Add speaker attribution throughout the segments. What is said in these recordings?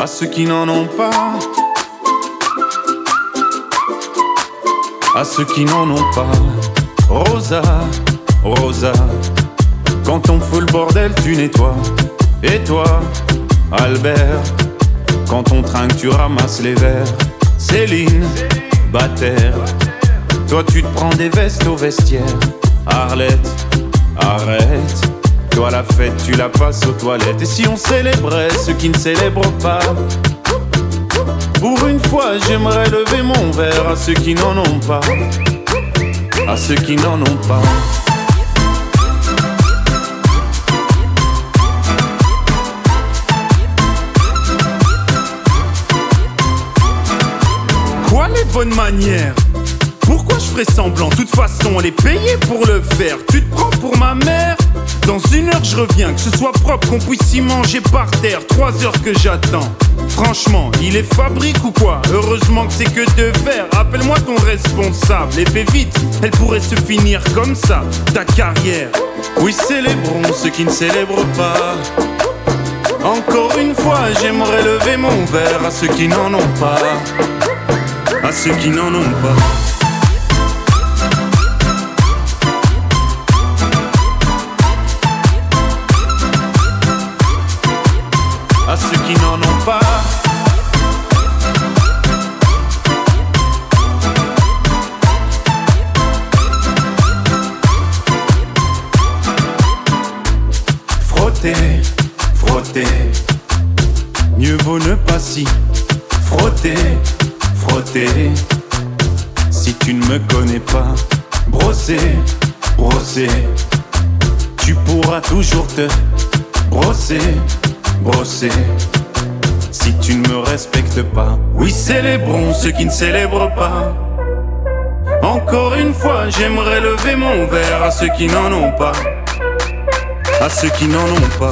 Speaker 1: à ceux qui n'en ont pas, à ceux qui n'en ont pas. Rosa, Rosa, quand on fout le bordel tu nettoies. Et toi, Albert, quand on trinque tu ramasses les verres. Céline, Bataire, toi tu te prends des vestes au vestiaire. Arlette, arrête, toi la fête tu la passes aux toilettes. Et si on célébrait ceux qui ne célèbrent pas, pour une fois j'aimerais lever mon verre à ceux qui n'en ont pas, à ceux qui n'en ont pas.
Speaker 2: Quoi les bonnes manières? Pourquoi je ferais semblant? De toute façon elle est payée pour le faire. Tu te prends pour ma mère? Dans 1 heure je reviens, que ce soit propre, qu'on puisse y manger par terre. 3 heures que j'attends. Franchement, il est fabrique ou quoi? Heureusement que c'est que de verre. Appelle-moi ton responsable et fais vite, elle pourrait se finir comme ça, ta carrière.
Speaker 1: Oui, célébrons ceux qui ne célèbrent pas. Encore une fois, j'aimerais lever mon verre à ceux qui n'en ont pas, à ceux qui n'en ont pas. À ceux qui n'en ont pas. Frotter, frotter, mieux vaut ne pas s'y frotter, frotter. Si tu ne me connais pas, brosser, brosser, tu pourras toujours te brosser, brosser. Si tu ne me respectes pas, oui, célébrons ceux qui ne célèbrent pas. Encore une fois, j'aimerais lever mon verre à ceux qui n'en ont pas, à ceux qui n'en ont pas.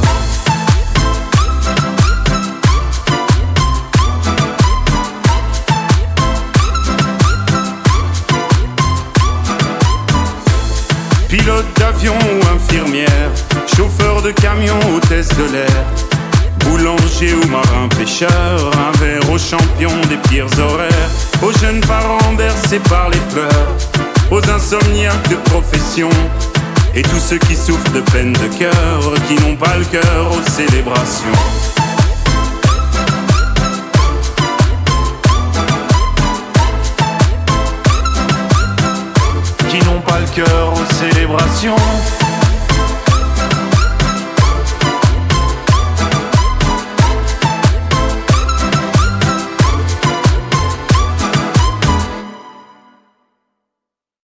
Speaker 1: Pilote d'avion ou infirmière, chauffeur de camion, hôtesse de l'air, boulanger ou marin pêcheur, un verre aux champions des pires horaires, aux jeunes parents bercés par les pleurs, aux insomniaques de profession, et tous ceux qui souffrent de peine de cœur, qui n'ont pas le cœur aux célébrations. Qui n'ont pas le cœur aux célébrations.